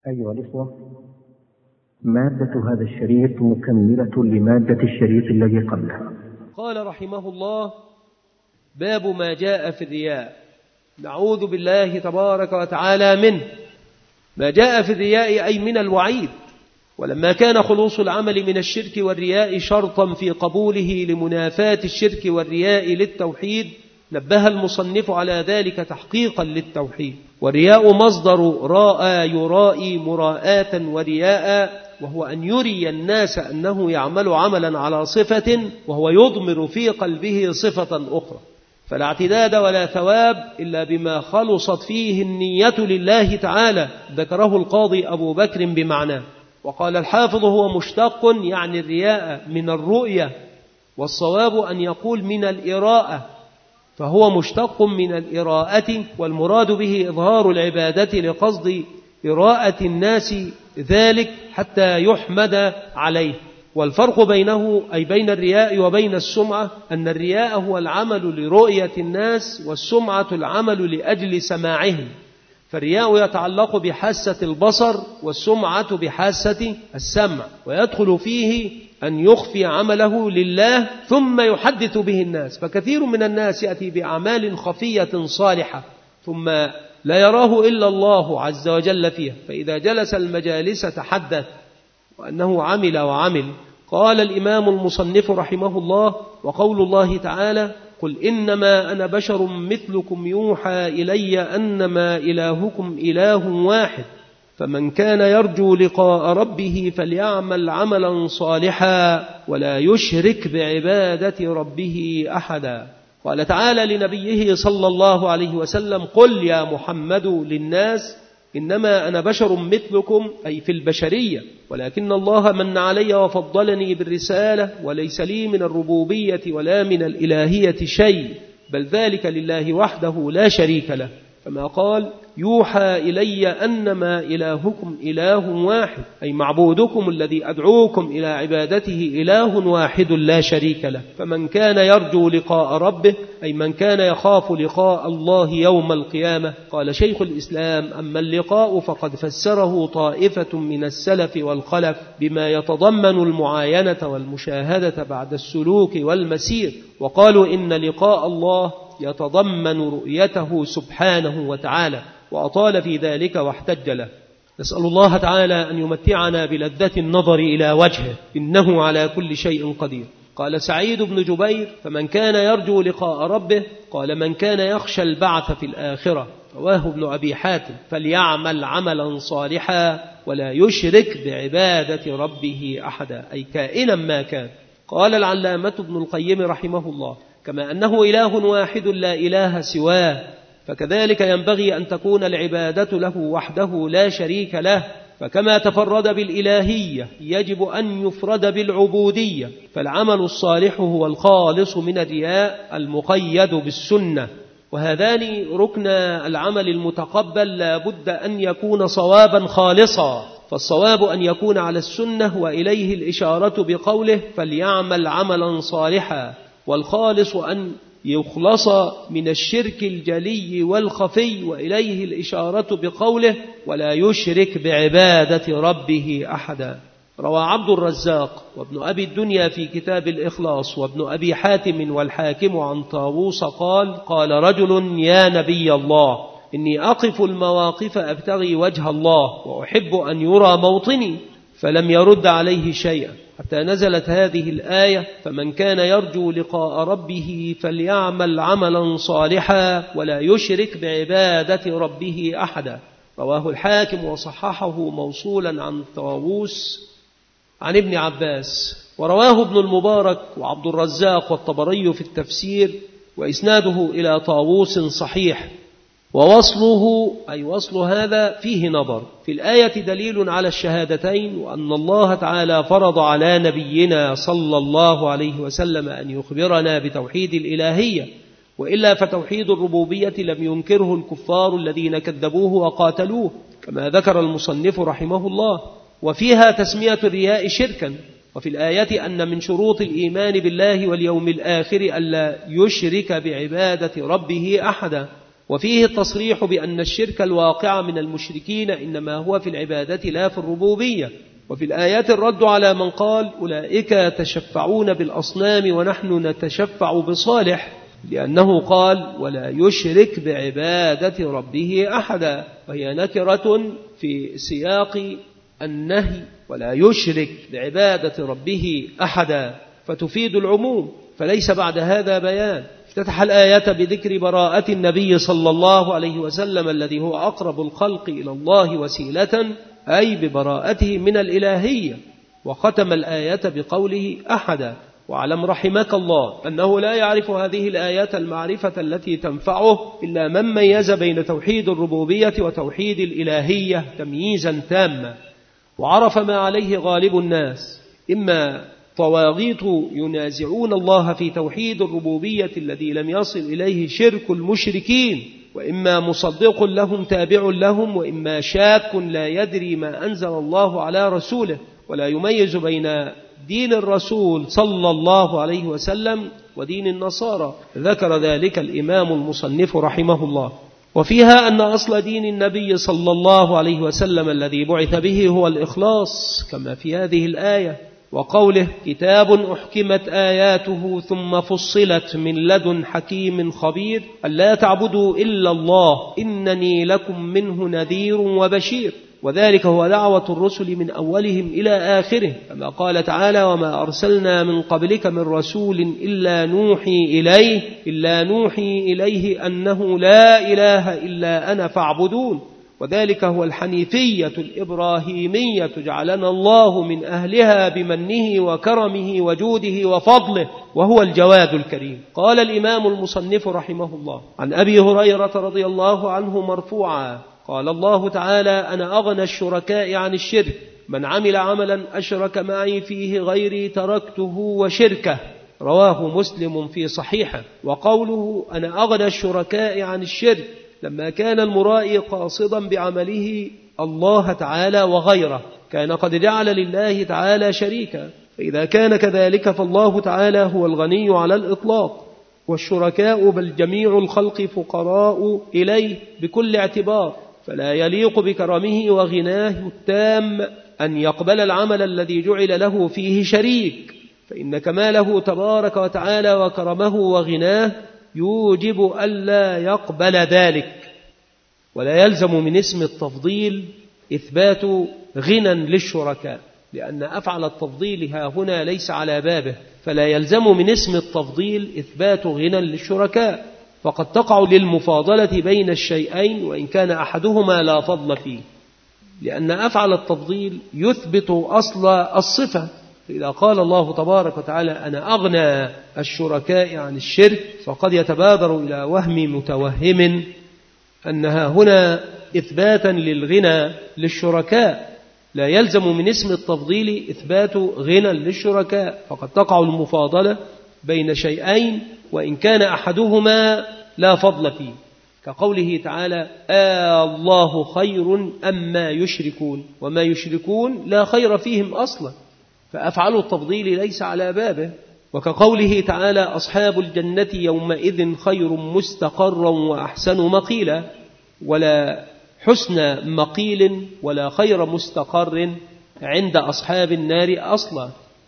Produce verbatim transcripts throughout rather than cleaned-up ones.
أيها الإخوة، مادة هذا الشريط مكملة لمادة الشريط الذي قبلها. قال رحمه الله: باب ما جاء في الرياء. نعوذ بالله تبارك وتعالى منه. ما جاء في الرياء أي من الوعيد. ولما كان خلوص العمل من الشرك والرياء شرطا في قبوله لمنافاة الشرك والرياء للتوحيد، نبه المصنف على ذلك تحقيقا للتوحيد. والرياء مصدر راء يرائي مراءة ورياء، وهو أن يري الناس أنه يعمل عملا على صفة وهو يضمر في قلبه صفة أخرى، فلا اعتداد ولا ثواب إلا بما خلصت فيه النية لله تعالى. ذكره القاضي أبو بكر بمعناه. وقال الحافظ: هو مشتق يعني الرياء من الرؤية، والصواب أن يقول من الإراءة، فهو مشتق من الإراءة، والمراد به إظهار العبادة لقصد إراءة الناس ذلك حتى يحمد عليه. والفرق بينه أي بين الرياء وبين السمعة أن الرياء هو العمل لرؤية الناس، والسمعة العمل لأجل سماعهم. فالرياء يتعلق بحاسة البصر، والسمعة بحاسة السمع، ويدخل فيه أن يخفي عمله لله ثم يحدث به الناس. فكثير من الناس يأتي بأعمال خفية صالحة ثم لا يراه إلا الله عز وجل فيها، فإذا جلس المجالس تحدث وأنه عمل وعمل. قال الإمام المصنف رحمه الله: وقول الله تعالى: قل إنما أنا بشر مثلكم يوحى إلي أنما إلهكم إله واحد فمن كان يرجو لقاء ربه فليعمل عملا صالحا ولا يشرك بعبادة ربه أحدا. قال تعالى لنبيه صلى الله عليه وسلم: قل يا محمد للناس إنما أنا بشر مثلكم، أي في البشرية، ولكن الله من علي وفضلني بالرسالة، وليس لي من الربوبية ولا من الإلهية شيء، بل ذلك لله وحده لا شريك له. كما قال: يوحى إلي أنما إلهكم إله واحد، أي معبودكم الذي أدعوكم إلى عبادته إله واحد لا شريك له. فمن كان يرجو لقاء ربه، أي من كان يخاف لقاء الله يوم القيامة. قال شيخ الإسلام: أما اللقاء فقد فسره طائفة من السلف والخلف بما يتضمن المعاينة والمشاهدة بعد السلوك والمسير، وقالوا إن لقاء الله يتضمن رؤيته سبحانه وتعالى، وأطال في ذلك واحتج له. نسأل الله تعالى أن يمتعنا بلذة النظر إلى وجهه، إنه على كل شيء قدير. قال سعيد بن جبير: فمن كان يرجو لقاء ربه، قال من كان يخشى البعث في الآخرة. رواه ابن أبي حاتم: فليعمل عملا صالحا ولا يشرك بعبادة ربه أحدا، أي كائنا ما كان. قال العلامة ابن القيم رحمه الله: كما أنه إله واحد لا إله سواه، فكذلك ينبغي أن تكون العبادة له وحده لا شريك له. فكما تفرد بالإلهية يجب أن يفرد بالعبودية. فالعمل الصالح هو الخالص من الرياء المقيد بالسنة، وهذان ركن العمل المتقبل لا بد أن يكون صوابا خالصا. فالصواب أن يكون على السنة، وإليه الإشارة بقوله: فليعمل عملا صالحا. والخالص أن يخلص من الشرك الجلي والخفي، وإليه الإشارة بقوله: ولا يشرك بعبادة ربه أحدا. روى عبد الرزاق وابن أبي الدنيا في كتاب الإخلاص، وابن أبي حاتم والحاكم عن طاووس قال: قال رجل: يا نبي الله، إني أقف المواقف أبتغي وجه الله وأحب أن يرى موطني، فلم يرد عليه شيئا حتى نزلت هذه الآية: فمن كان يرجو لقاء ربه فليعمل عملا صالحا ولا يشرك بعبادة ربه أحدا. رواه الحاكم وصححه موصولا عن طاووس عن ابن عباس. ورواه ابن المبارك وعبد الرزاق والطبري في التفسير، وإسناده إلى طاووس صحيح. ووصله أي وصل هذا فيه نظر. في الآية دليل على الشهادتين، وأن الله تعالى فرض على نبينا صلى الله عليه وسلم أن يخبرنا بتوحيد الإلهية، وإلا فتوحيد الربوبية لم ينكره الكفار الذين كذبوه وقاتلوه، كما ذكر المصنف رحمه الله. وفيها تسمية الرياء شركا. وفي الآية أن من شروط الإيمان بالله واليوم الآخر ألا يشرك بعبادة ربه أحدا. وفيه التصريح بأن الشرك الواقع من المشركين إنما هو في العبادة لا في الربوبية. وفي الآيات الرد على من قال أولئك تشفعون بالأصنام ونحن نتشفع بصالح، لأنه قال ولا يشرك بعبادة ربه أحدا، وهي نكرة في سياق النهي، ولا يشرك بعبادة ربه أحدا فتفيد العموم، فليس بعد هذا بيان. افتتح الآية بذكر براءة النبي صلى الله عليه وسلم الذي هو أقرب الخلق إلى الله وسيلة، أي ببراءته من الإلهية، وختم الآية بقوله أحدا. واعلم رحمك الله أنه لا يعرف هذه الآيات المعرفة التي تنفعه إلا من ميز بين توحيد الربوبية وتوحيد الإلهية تمييزا تاما، وعرف ما عليه غالب الناس، إما طواغيت ينازعون الله في توحيد الربوبية الذي لم يصل إليه شرك المشركين، وإما مصدق لهم تابع لهم، وإما شاك لا يدري ما أنزل الله على رسوله ولا يميز بين دين الرسول صلى الله عليه وسلم ودين النصارى. ذكر ذلك الإمام المصنف رحمه الله. وفيها أن أصل دين النبي صلى الله عليه وسلم الذي بعث به هو الإخلاص، كما في هذه الآية وقوله كتاب أحكمت آياته ثم فصلت من لدن حكيم خبير ألا تعبدوا إلا الله إنني لكم منه نذير وبشير. وذلك هو دعوة الرسل من أولهم إلى آخره، كما قال تعالى وما أرسلنا من قبلك من رسول إلا نوحي إليه إلا نوحي إليه أنه لا إله إلا أنا فاعبدون. وذلك هو الحنيفية الإبراهيمية جعلنا الله من أهلها بمنه وكرمه وجوده وفضله، وهو الجواد الكريم. قال الإمام المصنف رحمه الله عن أبي هريرة رضي الله عنه مرفوعا قال الله تعالى أنا أغنى الشركاء عن الشرك، من عمل عملا أشرك معي فيه غيري تركته وشركه، رواه مسلم في صحيحه. وقوله أنا أغنى الشركاء عن الشرك لما كان المرائي قاصدا بعمله الله تعالى وغيره كان قد جعل لله تعالى شريكا، فإذا كان كذلك فالله تعالى هو الغني على الإطلاق، والشركاء بل جميع الخلق فقراء إليه بكل اعتبار، فلا يليق بكرمه وغناه التام أن يقبل العمل الذي جعل له فيه شريك، فإن كماله تبارك وتعالى وكرمه وغناه يوجب ألا يقبل ذلك. ولا يلزم من اسم التفضيل إثبات غنى للشركاء، لأن أفعل التفضيل ها هنا ليس على بابه، فلا يلزم من اسم التفضيل إثبات غنى للشركاء، فقد تقع للمفاضلة بين الشيئين وإن كان أحدهما لا فضل فيه، لأن أفعل التفضيل يثبت أصل الصفة. إذا قال الله تبارك وتعالى أنا أغنى الشركاء عن الشرك، فقد يتبادر إلى وهم متوهم أنها هنا إثباتا للغنى للشركاء، لا يلزم من اسم التفضيل إثبات غنى للشركاء، فقد تقع المفاضلة بين شيئين وإن كان أحدهما لا فضل فيه، كقوله تعالى آه الله خير أما يشركون، وما يشركون لا خير فيهم أصلا، فأفعل التفضيل ليس على بابه. وكقوله تعالى أصحاب الجنة يومئذ خير مستقرا وأحسن مقيلا، ولا حسن مقيل ولا خير مستقر عند أصحاب النار أصلا.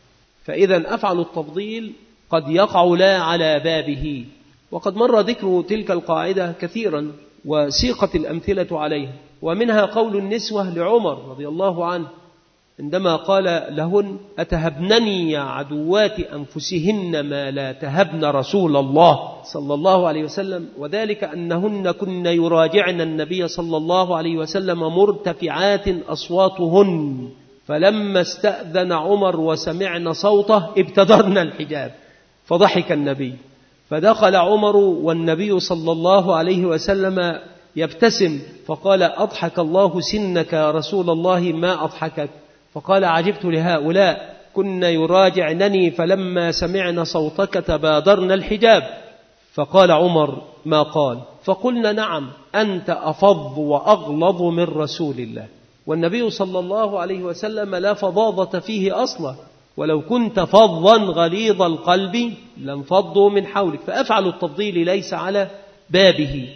فإذا أفعل التفضيل قد يقع لا على بابه، وقد مر ذكر تلك القاعدة كثيرا وسيقة الأمثلة عليها. ومنها قول النسوة لعمر رضي الله عنه عندما قال لهن أتهبنني يا عدوات أنفسهن ما لا تهبن رسول الله صلى الله عليه وسلم، وذلك أنهن كن يراجعن النبي صلى الله عليه وسلم مرتفعات أصواتهن، فلما استأذن عمر وسمعن صوته ابتدرن الحجاب، فضحك النبي، فدخل عمر والنبي صلى الله عليه وسلم يبتسم، فقال أضحك الله سنك يا رسول الله ما أضحكك، فقال عجبت لهؤلاء كن يراجعنني فلما سمعن صوتك تبادرن الحجاب، فقال عمر ما قال، فقلنا نعم أنت أفض وأغلظ من رسول الله، والنبي صلى الله عليه وسلم لا فظاظة فيه أصلا، ولو كنت فظا غليظ القلب لانفضوا من حولك، فأفعل التفضيل ليس على بابه.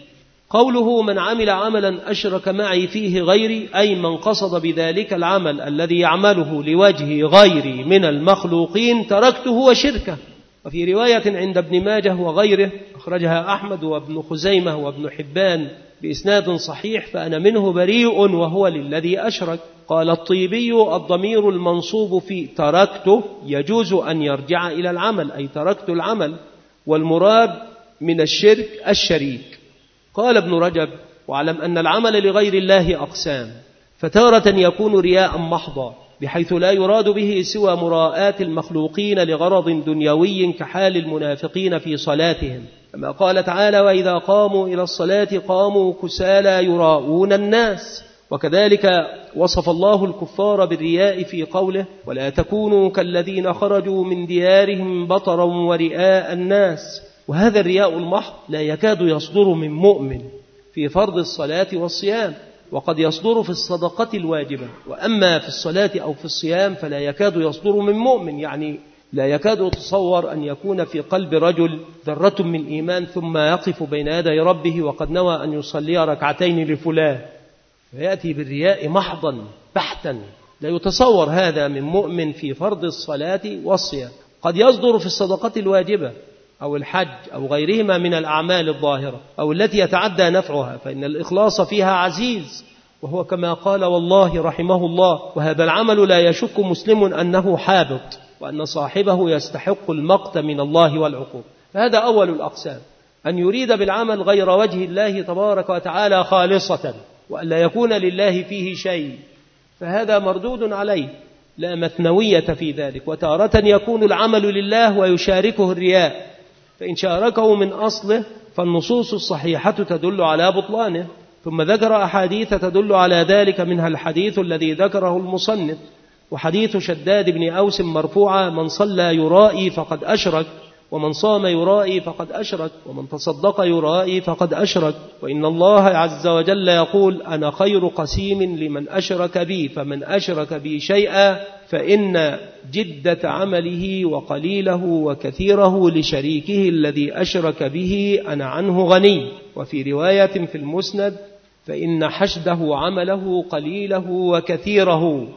قوله من عمل عملا أشرك معي فيه غيري، أي من قصد بذلك العمل الذي يعمله لوجه غيري من المخلوقين تركته وشركه. وفي رواية عند ابن ماجه وغيره أخرجها أحمد وابن خزيمة وابن حبان بإسناد صحيح: فأنا منه بريء وهو للذي أشرك. قال الطيبي: الضمير المنصوب في تركته يجوز أن يرجع إلى العمل، أي تركت العمل، والمراد من الشرك الشريك. قال ابن رجب: واعلم أن العمل لغير الله أقسام، فتارة يكون رياء محضا بحيث لا يراد به سوى مراءاة المخلوقين لغرض دنيوي كحال المنافقين في صلاتهم، كما قال تعالى: وإذا قاموا إلى الصلاة قاموا كسالى يراءون الناس. وكذلك وصف الله الكفار بالرياء في قوله: ولا تكونوا كالذين خرجوا من ديارهم بطرا ورئاء الناس. وهذا الرياء المحض لا يكاد يصدر من مؤمن في فرض الصلاة والصيام، وقد يصدر في الصدقة الواجبة، وأما في الصلاة أو في الصيام فلا يكاد يصدر من مؤمن، يعني لا يكاد يتصور أن يكون في قلب رجل ذرة من إيمان ثم يقف بين يدي ربه وقد نوى أن يصلي ركعتين لفلان، فيأتي بالرياء محضا بحتا. لا يتصور هذا من مؤمن في فرض الصلاة والصيام. قد يصدر في الصدقة الواجبة أو الحج أو غيرهما من الأعمال الظاهرة أو التي يتعدى نفعها، فإن الإخلاص فيها عزيز، وهو كما قال والله رحمه الله: وهذا العمل لا يشك مسلم أنه حابط، وأن صاحبه يستحق المقت من الله والعقوبة. فهذا أول الأقسام، أن يريد بالعمل غير وجه الله تبارك وتعالى خالصة، وأن لا يكون لله فيه شيء، فهذا مردود عليه، لا مثنوية في ذلك. وتارة يكون العمل لله ويشاركه الرياء، فإن شاركه من أصله فالنصوص الصحيحة تدل على بطلانه. ثم ذكر أحاديث تدل على ذلك، منها الحديث الذي ذكره المصنف، وحديث شداد بن أوس مرفوعا: من صلى يرائي فقد أشرك، ومن صام يرائي فقد أشرك، ومن تصدق يرائي فقد أشرك. وإن الله عز وجل يقول: أنا خير قسيم لمن أشرك بي، فمن أشرك بي شيئا فإن جدة عمله وقليله وكثيره لشريكه الذي أشرك به أنا عنه غني. وفي رواية في المسند: فإن حشده عمله قليله وكثيره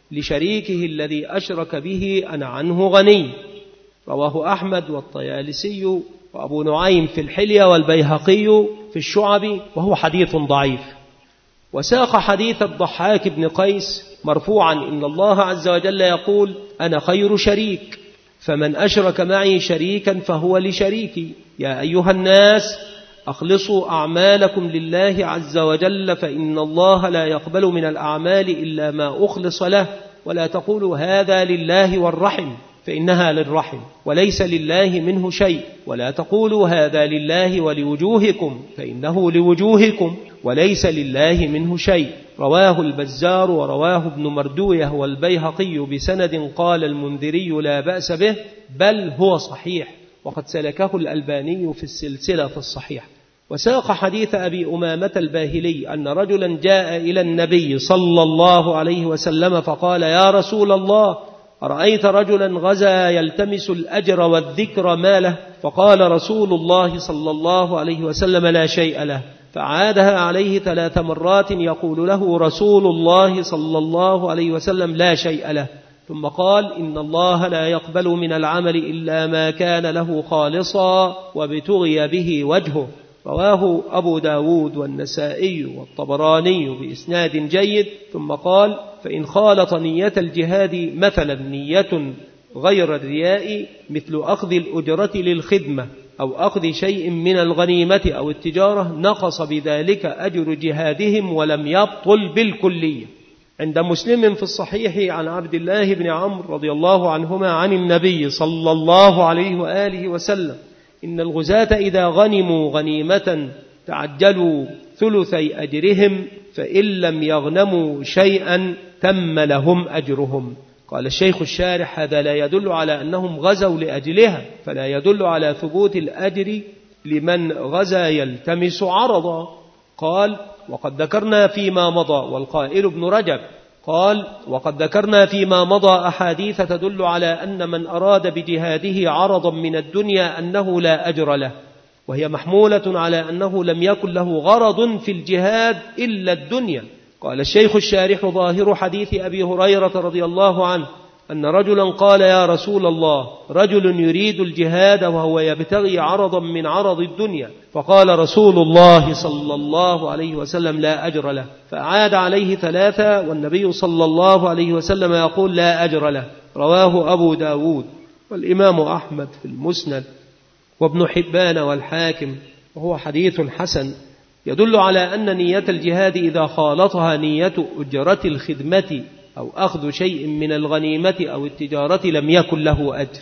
لشريكه الذي أشرك به أنا عنه غني. رواه أحمد والطيالسي وأبو نعيم في الحلية والبيهقي في الشعب، وهو حديث ضعيف. وساق حديث الضحاك بن قيس مرفوعا: إن الله عز وجل يقول: أنا خير شريك، فمن أشرك معي شريكا فهو لشريكي. يا أيها الناس أخلصوا أعمالكم لله عز وجل، فإن الله لا يقبل من الأعمال إلا ما أخلص له. ولا تقولوا هذا لله والرحم، فإنها للرحم وليس لله منه شيء. ولا تقولوا هذا لله ولوجوهكم، فإنه لوجوهكم وليس لله منه شيء. رواه البزار ورواه ابن مردويه والبيهقي بسند قال المنذري لا بأس به، بل هو صحيح، وقد سلكه الألباني في السلسلة في الصحيح. وساق حديث أبي أمامة الباهلي أن رجلا جاء إلى النبي صلى الله عليه وسلم فقال: يا رسول الله، أرأيت رجلا غزا يلتمس الأجر والذكر ما له؟ فقال رسول الله صلى الله عليه وسلم: لا شيء له. فعادها عليه ثلاث مرات يقول له رسول الله صلى الله عليه وسلم: لا شيء له. ثم قال: إن الله لا يقبل من العمل إلا ما كان له خالصا وابتغي به وجهه. رواه أبو داود والنسائي والطبراني بإسناد جيد. ثم قال: فإن خالط نية الجهاد مثلا نية غير الرياء، مثل أخذ الأجرة للخدمة أو أخذ شيء من الغنيمة أو التجارة، نقص بذلك أجر جهادهم ولم يبطل بالكلية. عند مسلم في الصحيح عن عبد الله بن عمرو رضي الله عنهما عن النبي صلى الله عليه وآله وسلم: إن الغزاة إذا غنموا غنيمة تعجلوا ثلثي أجرهم، فإن لم يغنموا شيئا تم لهم أجرهم. قال الشيخ الشارح: هذا لا يدل على أنهم غزوا لأجلها، فلا يدل على ثبوت الأجر لمن غزا يلتمس عرضا. قال: وقد ذكرنا فيما مضى، والقائل ابن رجب قال: وقد ذكرنا فيما مضى أحاديث تدل على أن من أراد بجهاده عرضا من الدنيا أنه لا أجر له، وهي محمولة على أنه لم يكن له غرض في الجهاد إلا الدنيا. قال الشيخ الشارح: ظاهر حديث أبي هريرة رضي الله عنه أن رجلا قال: يا رسول الله، رجل يريد الجهاد وهو يبتغي عرضا من عرض الدنيا. فقال رسول الله صلى الله عليه وسلم: لا أجر له. فأعاد عليه ثلاثة والنبي صلى الله عليه وسلم يقول: لا أجر له. رواه أبو داود والإمام أحمد في المسند وابن حبان والحاكم، وهو حديث حسن يدل على أن نية الجهاد إذا خالطها نية أجرة الخدمة أو أخذ شيء من الغنيمة أو التجارة لم يكن له أجر.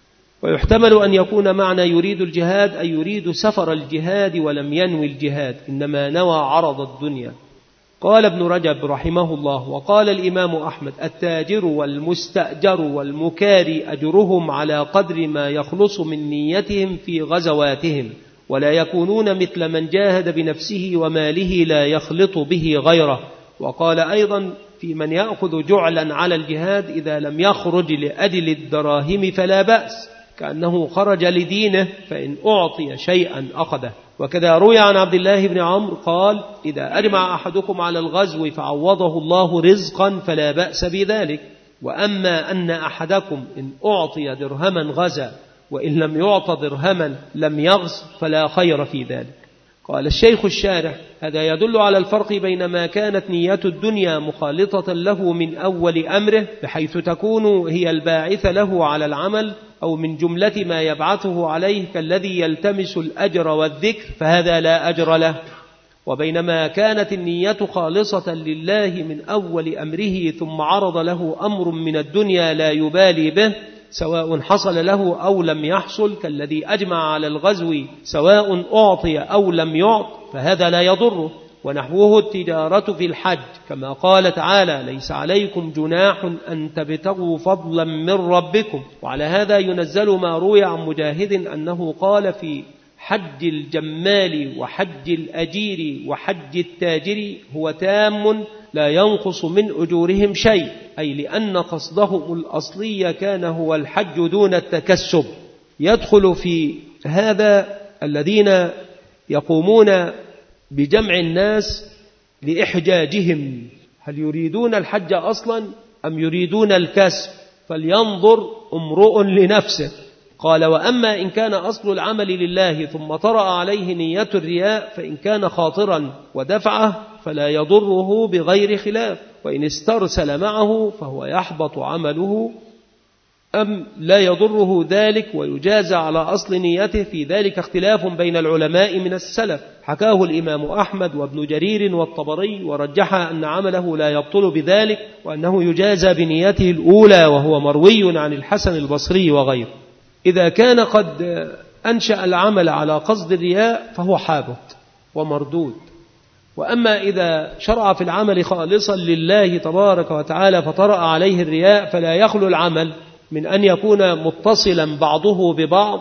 ويحتمل أن يكون معنى يريد الجهاد أي يريد سفر الجهاد ولم ينوي الجهاد، إنما نوى عرض الدنيا. قال ابن رجب رحمه الله: وقال الإمام أحمد: التاجر والمستأجر والمكاري أجرهم على قدر ما يخلص من نيتهم في غزواتهم، ولا يكونون مثل من جاهد بنفسه وماله لا يخلط به غيره. وقال أيضا في من يأخذ جعلا على الجهاد: إذا لم يخرج لأجل الدراهم فلا بأس، كأنه خرج لدينه، فإن أعطي شيئا أخذه. وكذا روي عن عبد الله بن عمرو قال: إذا أجمع أحدكم على الغزو فعوضه الله رزقا فلا بأس بذلك، وأما أن أحدكم إن أعطي درهما غزا وإن لم يعط درهما لم يغز فلا خير في ذلك. قال الشيخ الشارح: هذا يدل على الفرق بين ما كانت نية الدنيا مخالطة له من أول أمره بحيث تكون هي الباعث له على العمل، أو من جملة ما يبعثه عليه كالذي يلتمس الأجر والذكر فهذا لا أجر له، وبينما كانت النية خالصة لله من أول أمره ثم عرض له أمر من الدنيا لا يبالي به سواء حصل له أو لم يحصل، كالذي أجمع على الغزو سواء أعطي أو لم يعط فهذا لا يضره. ونحوه التجارة في الحج، كما قال تعالى: ليس عليكم جناح أن تبتغوا فضلا من ربكم. وعلى هذا ينزل ما روي عن مجاهد أنه قال في حج الجمال وحج الأجير وحج التاجر: هو تام لا ينقص من أجورهم شيء، أي لأن قصدهم الأصلي كان هو الحج دون التكسب. يدخل في هذا الذين يقومون بجمع الناس لإحجاجهم، هل يريدون الحج أصلا أم يريدون الكسب؟ فلينظر امرؤ لنفسه. قال: وأما إن كان أصل العمل لله ثم طرأ عليه نية الرياء فإن كان خاطرا ودفعه فلا يضره بغير خلاف، وإن استرسل معه فهو يحبط عمله أم لا يضره ذلك ويجازى على أصل نيته. في ذلك اختلاف بين العلماء من السلف، حكاه الإمام أحمد وابن جرير والطبري، ورجح أن عمله لا يبطل بذلك وأنه يجازى بنيته الأولى، وهو مروي عن الحسن البصري وغيره. إذا كان قد أنشأ العمل على قصد الرياء فهو حابط ومردود. وأما إذا شرع في العمل خالصا لله تبارك وتعالى فطرأ عليه الرياء فلا يخلو العمل من أن يكون متصلا بعضه ببعض،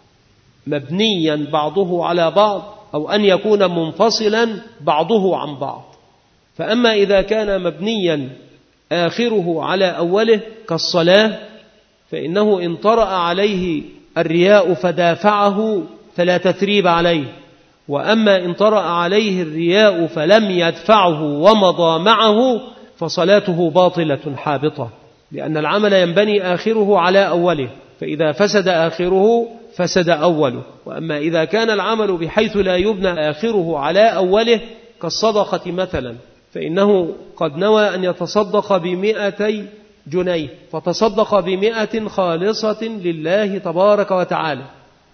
مبنيا بعضه على بعض، أو أن يكون منفصلا بعضه عن بعض. فأما إذا كان مبنيا آخره على أوله كالصلاة فإنه إن طرأ عليه الرياء فدافعه فلا تثريب عليه، وأما إن طرأ عليه الرياء فلم يدفعه ومضى معه فصلاته باطلة حابطة، لأن العمل ينبني آخره على أوله، فإذا فسد آخره فسد أوله. وأما إذا كان العمل بحيث لا يبنى آخره على أوله كالصدقة مثلا، فإنه قد نوى أن يتصدق بمئتي جنيه فتصدق بمئة خالصة لله تبارك وتعالى،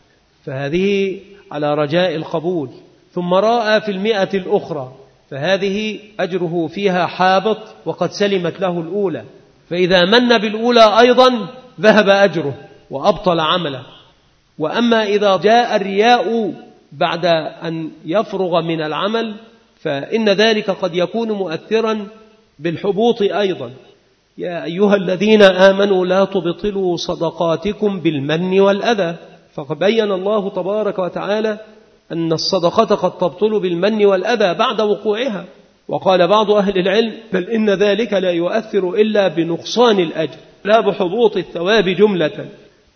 فهذه على رجاء القبول، ثم رأى في المئة الأخرى فهذه أجره فيها حابط وقد سلمت له الأولى، فإذا من بالأولى أيضا ذهب أجره وأبطل عمله. وأما إذا جاء الرياء بعد أن يفرغ من العمل فإن ذلك قد يكون مؤثرا بالحبوط أيضا. يا أيها الذين آمنوا لا تبطلوا صدقاتكم بالمن والأذى، فبين الله تبارك وتعالى أن الصدقة قد تبطل بالمن والأذى بعد وقوعها. وقال بعض أهل العلم: بل إن ذلك لا يؤثر إلا بنقصان الأجر لا بحبوط الثواب جملة،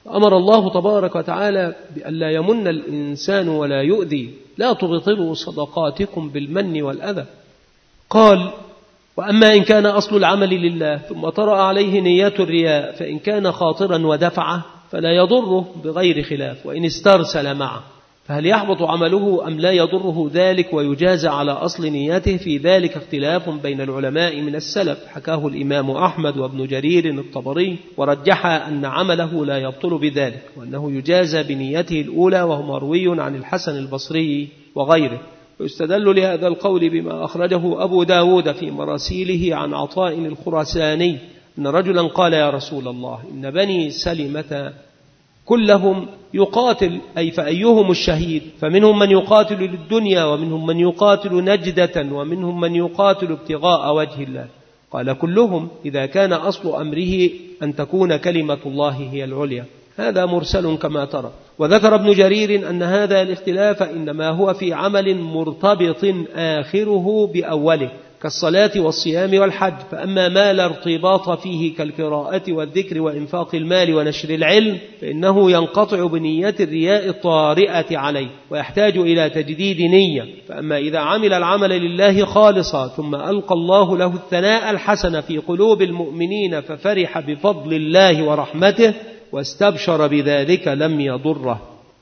أمر الله تبارك وتعالى بأن لا يمن الإنسان ولا يؤذي، لا تبطلوا صدقاتكم بالمن والأذى. قال: وأما إن كان أصل العمل لله ثم طرأ عليه نية الرياء فإن كان خاطرا ودفعه فلا يضره بغير خلاف، وإن استرسل معه فهل يحبط عمله أم لا يضره ذلك ويجازى على أصل نيته؟ في ذلك اختلاف بين العلماء من السلف، حكاه الإمام أحمد وابن جرير الطبري، ورجح أن عمله لا يبطل بذلك، وأنه يجازى بنيته الأولى، وهو مروي عن الحسن البصري وغيره. ويستدل لهذا القول بما أخرجه أبو داود في مراسيله عن عطاء الخراساني أن رجلا قال: يا رسول الله، إن بني سلمة كلهم يقاتل، أي فأيهم الشهيد؟ فمنهم من يقاتل للدنيا، ومنهم من يقاتل نجدة، ومنهم من يقاتل ابتغاء وجه الله. قال: كلهم إذا كان أصل أمره أن تكون كلمة الله هي العليا. هذا مرسل كما ترى. وذكر ابن جرير أن هذا الاختلاف إنما هو في عمل مرتبط آخره بأوله كالصلاة والصيام والحج، فأما ما لا ارتباط فيه كالقراءة والذكر وإنفاق المال ونشر العلم فإنه ينقطع بنية الرياء الطارئة عليه ويحتاج إلى تجديد نية. فأما إذا عمل العمل لله خالصا ثم ألقى الله له الثناء الحسن في قلوب المؤمنين ففرح بفضل الله ورحمته واستبشر بذلك لم يضره.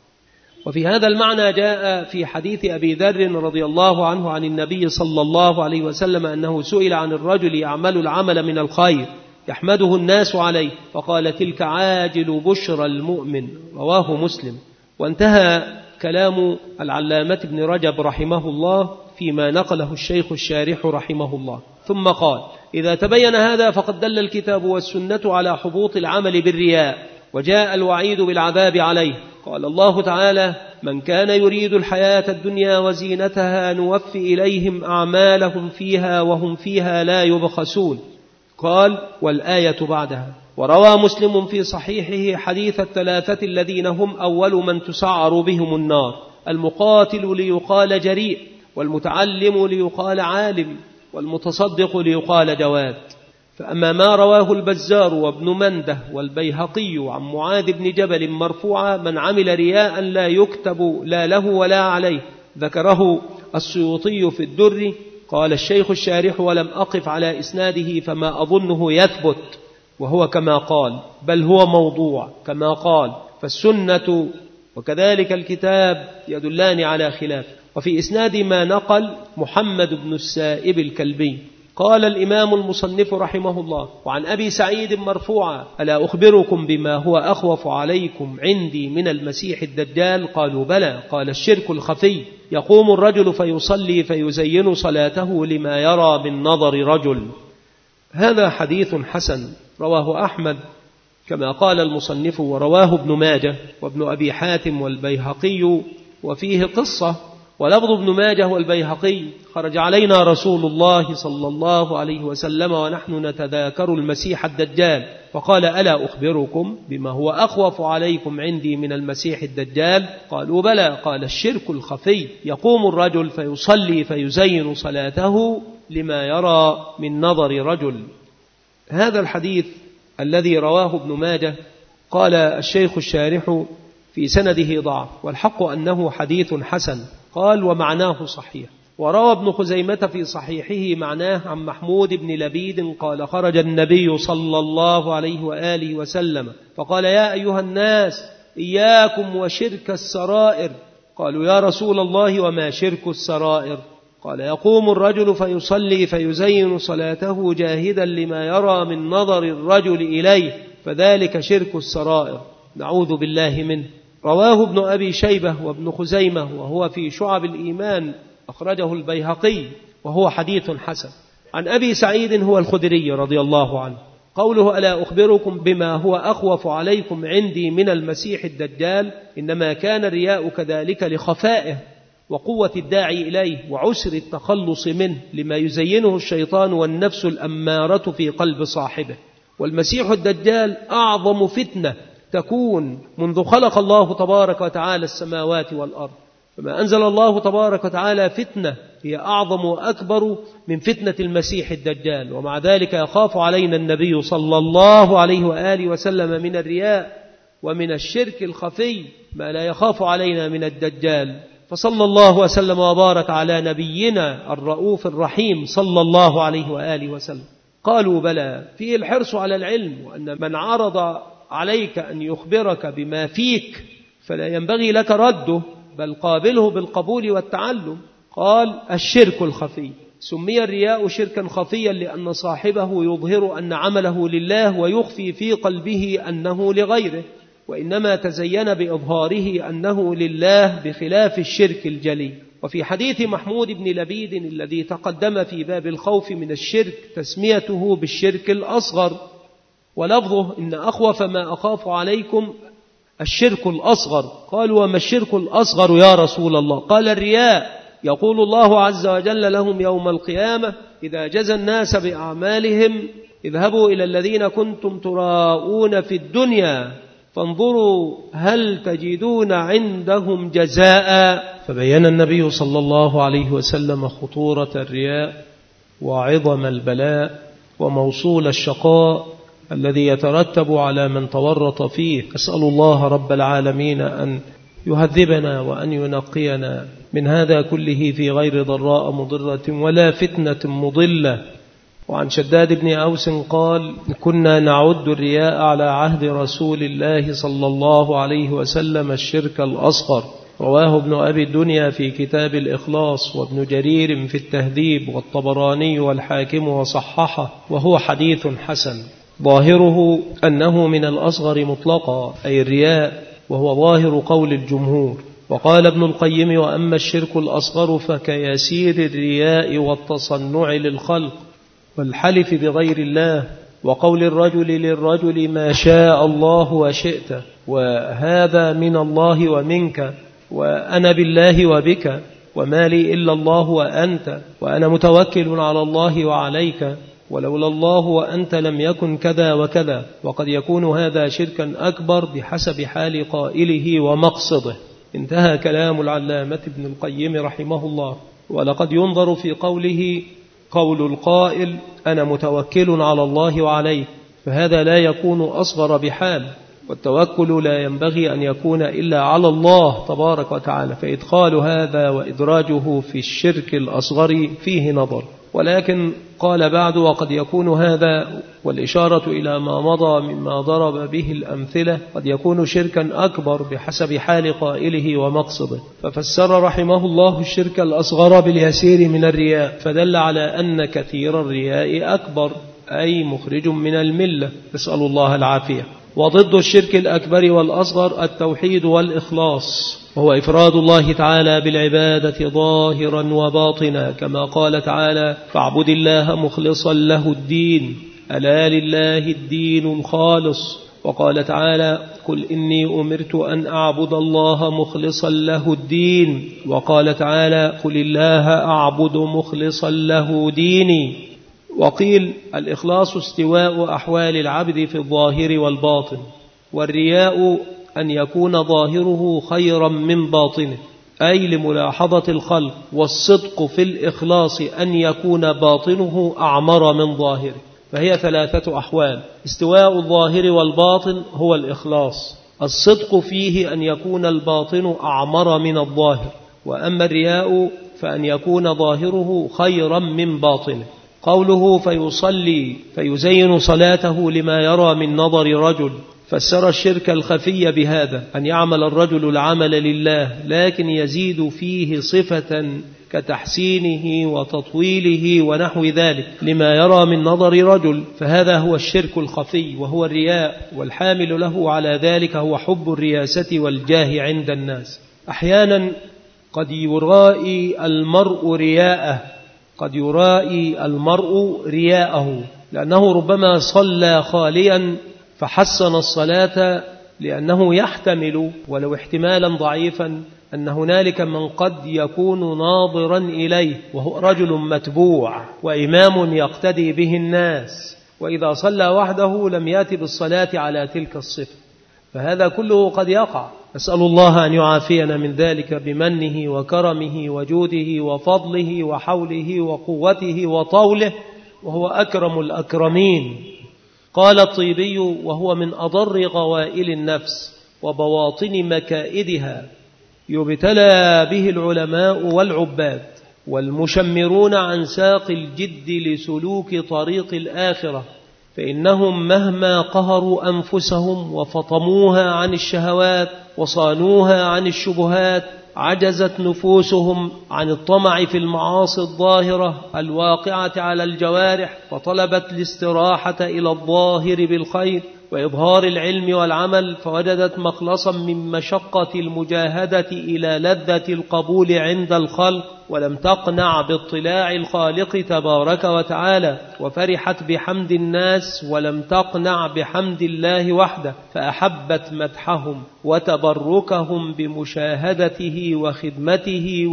وفي هذا المعنى جاء في حديث أبي ذر رضي الله عنه عن النبي صلى الله عليه وسلم أنه سئل عن الرجل يعمل العمل من الخير يحمده الناس عليه فقال: تلك عاجل بشرى المؤمن، رواه مسلم. وانتهى كلام العلامة ابن رجب رحمه الله فيما نقله الشيخ الشارح رحمه الله، ثم قال: إذا تبين هذا فقد دل الكتاب والسنة على حبوط العمل بالرياء، وجاء الوعيد بالعذاب عليه. قال الله تعالى: من كان يريد الحياة الدنيا وزينتها نوفي إليهم أعمالهم فيها وهم فيها لا يبخسون. قال: والآية بعدها. وروى مسلم في صحيحه حديث الثلاثة الذين هم أول من تسعر بهم النار: المقاتل ليقال جريء، والمتعلم ليقال عالم، والمتصدق ليقال جواد. فأما ما رواه البزار وابن منده والبيهقي عن معاذ بن جبل مرفوعا: من عمل رياء لا يكتب لا له ولا عليه، ذكره السيوطي في الدر. قال الشيخ الشارح: ولم أقف على إسناده فما أظنه يثبت، وهو كما قال، بل هو موضوع كما قال، فالسنة وكذلك الكتاب يدلان على خلاف. وفي إسناد ما نقل محمد بن السائب الكلبي. قال الإمام المصنف رحمه الله: وعن أبي سعيد مرفوعا: ألا أخبركم بما هو أخوف عليكم عندي من المسيح الدجال؟ قالوا: بلى. قال: الشرك الخفي، يقوم الرجل فيصلي فيزين صلاته لما يرى من نظر رجل. هذا حديث حسن رواه أحمد كما قال المصنف، ورواه ابن ماجه وابن أبي حاتم والبيهقي، وفيه قصة. ولفظ ابن ماجه والبيهقي: خرج علينا رسول الله صلى الله عليه وسلم ونحن نتذاكر المسيح الدجال فقال: ألا أخبركم بما هو أخوف عليكم عندي من المسيح الدجال؟ قالوا: بلى. قال: الشرك الخفي، يقوم الرجل فيصلي فيزين صلاته لما يرى من نظر رجل. هذا الحديث الذي رواه ابن ماجه قال الشيخ الشارح في سنده ضعف، والحق أنه حديث حسن. قال: ومعناه صحيح. وروى ابن خزيمة في صحيحه معناه عن محمود بن لبيد قال: خرج النبي صلى الله عليه وآله وسلم فقال: يا أيها الناس، إياكم وشرك السرائر. قالوا: يا رسول الله، وما شرك السرائر؟ قال: يقوم الرجل فيصلي فيزين صلاته جاهدا لما يرى من نظر الرجل إليه، فذلك شرك السرائر، نعوذ بالله منه. رواه ابن أبي شيبة وابن خزيمة، وهو في شعب الإيمان، أخرجه البيهقي، وهو حديث حسن. عن أبي سعيد هو الخدري رضي الله عنه قوله: ألا أخبركم بما هو أخوف عليكم عندي من المسيح الدجال؟ إنما كان الرياء كذلك لخفائه وقوة الداعي إليه وعسر التخلص منه، لما يزينه الشيطان والنفس الأمارة في قلب صاحبه. والمسيح الدجال أعظم فتنة تكون منذ خلق الله تبارك وتعالى السماوات والأرض، فما أنزل الله تبارك وتعالى فتنة هي أعظم وأكبر من فتنة المسيح الدجال. ومع ذلك يخاف علينا النبي صلى الله عليه وآله وسلم من الرياء ومن الشرك الخفي ما لا يخاف علينا من الدجال. فصلى الله وسلم وبارك على نبينا الرؤوف الرحيم صلى الله عليه وآله وسلم. قالوا بلى، فيه الحرص على العلم، وأن من عرض عليك أن يخبرك بما فيك فلا ينبغي لك رده، بل قابله بالقبول والتعلم. قال الشرك الخفي. سمي الرياء شركا خفيا لأن صاحبه يظهر أن عمله لله ويخفي في قلبه أنه لغيره، وإنما تزين بإظهاره أنه لله بخلاف الشرك الجلي. وفي حديث محمود بن لبيد الذي تقدم في باب الخوف من الشرك تسميته بالشرك الأصغر، ولفظه إن أخوف ما أخاف عليكم الشرك الأصغر. قالوا وما الشرك الأصغر يا رسول الله؟ قال الرياء. يقول الله عز وجل لهم يوم القيامة إذا جزى الناس بأعمالهم اذهبوا إلى الذين كنتم تراءون في الدنيا فانظروا هل تجدون عندهم جزاء. فبين النبي صلى الله عليه وسلم خطورة الرياء وعظم البلاء وموصول الشقاء الذي يترتب على من تورط فيه. أسأل الله رب العالمين أن يهذبنا وأن ينقينا من هذا كله في غير ضراء مضرة ولا فتنة مضلة. وعن شداد بن أوس قال كنا نعد الرياء على عهد رسول الله صلى الله عليه وسلم الشرك الأصغر. رواه ابن أبي الدنيا في كتاب الإخلاص، وابن جرير في التهذيب، والطبراني والحاكم وصححه، وهو حديث حسن. ظاهره أنه من الأصغر مطلقا أي الرياء، وهو ظاهر قول الجمهور. وقال ابن القيم وأما الشرك الأصغر فكيسير الرياء والتصنع للخلق والحلف بغير الله وقول الرجل للرجل ما شاء الله وشئت، وهذا من الله ومنك، وأنا بالله وبك، وما لي إلا الله وأنت، وأنا متوكل على الله وعليك، ولولا الله وأنت لم يكن كذا وكذا. وقد يكون هذا شركا أكبر بحسب حال قائله ومقصده. انتهى كلام العلامة ابن القيم رحمه الله. ولقد ينظر في قوله قول القائل أنا متوكل على الله وعليك، فهذا لا يكون أصغر بحال، والتوكل لا ينبغي أن يكون إلا على الله تبارك وتعالى، فإدخال هذا وإدراجه في الشرك الأصغر فيه نظر. ولكن قال بعد وقد يكون هذا، والإشارة إلى ما مضى مما ضرب به الأمثلة، قد يكون شركا أكبر بحسب حال قائله ومقصده. ففسر رحمه الله الشرك الأصغر باليسير من الرياء، فدل على أن كثير الرياء أكبر أي مخرج من الملة، نسأل الله العافية. وضد الشرك الأكبر والأصغر التوحيد والإخلاص، وهو إفراد الله تعالى بالعبادة ظاهرا وباطنا، كما قال تعالى فاعبد الله مخلصا له الدين ألا لله الدين الخالص. وقال تعالى قل إني أمرت أن أعبد الله مخلصا له الدين. وقال تعالى قل الله أعبد مخلصا له ديني. وقيل الإخلاص استواء أحوال العبد في الظاهر والباطن، والرياء أن يكون ظاهره خيرا من باطنه أي لملاحظة الخلق، والصدق في الإخلاص أن يكون باطنه أعمر من ظاهره. فهي ثلاثة أحوال: استواء الظاهر والباطن هو الإخلاص، الصدق فيه أن يكون الباطن أعمر من الظاهر، وأما الرياء فأن يكون ظاهره خيرا من باطنه. قوله فيصلي فيزين صلاته لما يرى من نظر رجل، فسر الشرك الخفي بهذا أن يعمل الرجل العمل لله لكن يزيد فيه صفة كتحسينه وتطويله ونحو ذلك لما يرى من نظر رجل، فهذا هو الشرك الخفي وهو الرياء، والحامل له على ذلك هو حب الرياسة والجاه عند الناس. أحيانا قد يرائي المرء رياءه قد يرائي المرء رياءه لأنه ربما صلى خاليا فحسن الصلاة، لأنه يحتمل ولو احتمالا ضعيفا أن هنالك من قد يكون ناظرا إليه وهو رجل متبوع وإمام يقتدي به الناس، وإذا صلى وحده لم يأتي بالصلاة على تلك الصفة، فهذا كله قد يقع. نسأل الله أن يعافينا من ذلك بمنه وكرمه وجوده وفضله وحوله وقوته وطوله، وهو أكرم الأكرمين. قال الطيبي: وهو من أضر غوائل النفس وبواطن مكائدها، يبتلى به العلماء والعباد والمشمرون عن ساق الجد لسلوك طريق الآخرة، فإنهم مهما قهروا أنفسهم وفطموها عن الشهوات وصانوها عن الشبهات عجزت نفوسهم عن الطمع في المعاصي الظاهرة الواقعة على الجوارح، فطلبت الاستراحة إلى الظاهر بالخير وإظهار العلم والعمل، فوجدت مخلصا من مشقة المجاهدة إلى لذة القبول عند الخلق، ولم تقنع باطلاع الخالق تبارك وتعالى، وفرحت بحمد الناس ولم تقنع بحمد الله وحده، فأحبت مدحهم وتبركهم بمشاهدته وخدمته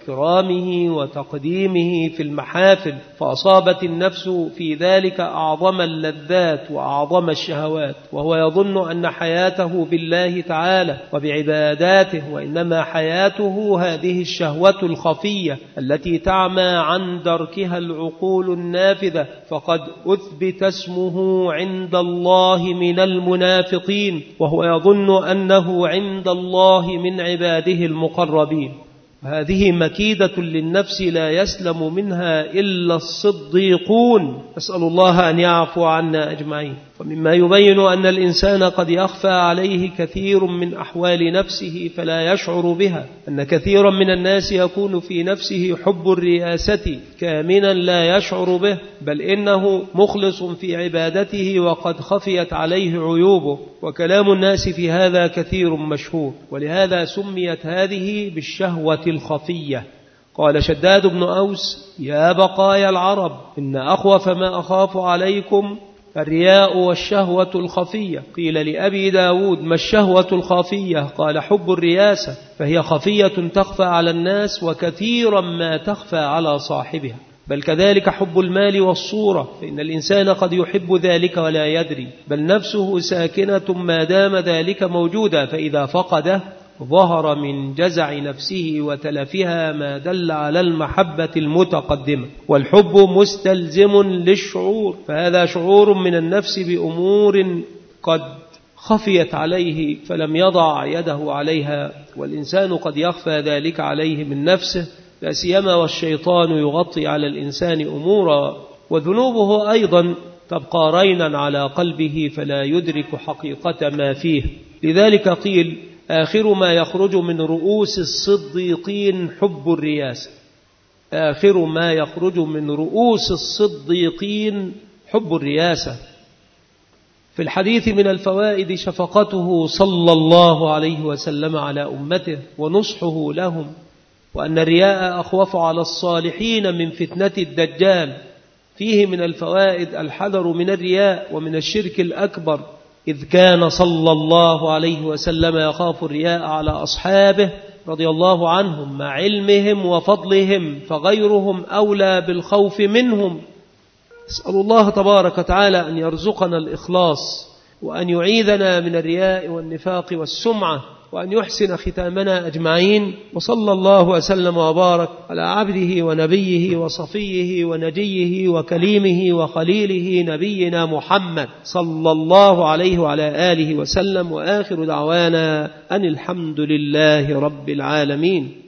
وإكرامه وتقديمه في المحافل، فأصابت النفس في ذلك أعظم اللذات وأعظم الشهوات، وهو يظن أن حياته بالله تعالى وبعباداته، وإنما حياته هذه الشهوة الخفية التي تعمى عن دركها العقول النافذة، فقد أثبت اسمه عند الله من المنافقين، وهو يظن أنه عند الله من عباده المقربين. هذه مكيدة للنفس لا يسلم منها إلا الصديقون، أسأل الله أن يعفو عنا أجمعين. ومما يبين أن الإنسان قد يخفى عليه كثير من أحوال نفسه فلا يشعر بها، أن كثيرا من الناس يكون في نفسه حب الرئاسة كامنا لا يشعر به، بل إنه مخلص في عبادته وقد خفيت عليه عيوبه، وكلام الناس في هذا كثير مشهور، ولهذا سميت هذه بالشهوة الخفية. قال شداد بن أوس: يا بقايا العرب، إن أخوف ما أخاف عليكم الرياء والشهوة الخفية. قيل لأبي داود: ما الشهوة الخفية؟ قال: حب الرياسة، فهي خفية تخفى على الناس وكثيرا ما تخفى على صاحبها، بل كذلك حب المال والصورة، فإن الإنسان قد يحب ذلك ولا يدري، بل نفسه ساكنة ما دام ذلك موجودا، فإذا فقده ظهر من جزع نفسه وتلفها ما دل على المحبة المتقدمة. والحب مستلزم للشعور، فهذا شعور من النفس بأمور قد خفيت عليه فلم يضع يده عليها، والإنسان قد يخفى ذلك عليه من نفسه، لا سيما والشيطان يغطي على الإنسان أمورا، وذنوبه أيضا تبقى رينا على قلبه فلا يدرك حقيقة ما فيه. لذلك قيل: آخر ما يخرج من رؤوس الصديقين حب الرياسة. آخر ما يخرج من رؤوس الصديقين حب الرياسة. في الحديث من الفوائد شفقته صلى الله عليه وسلم على أمته ونصحه لهم، وأن الرياء أخوف على الصالحين من فتنة الدجال. فيه من الفوائد الحذر من الرياء ومن الشرك الأكبر، إذ كان صلى الله عليه وسلم يخاف الرياء على أصحابه رضي الله عنهم مع علمهم وفضلهم، فغيرهم أولى بالخوف منهم. أسأل الله تبارك وتعالى أن يرزقنا الإخلاص، وأن يعيذنا من الرياء والنفاق والسمعة، وأن يحسن ختامنا أجمعين. وصلى الله وسلم وبارك على عبده ونبيه وصفيه ونجيه وكليمه وخليله نبينا محمد صلى الله عليه وعلى آله وسلم، وآخر دعوانا أن الحمد لله رب العالمين.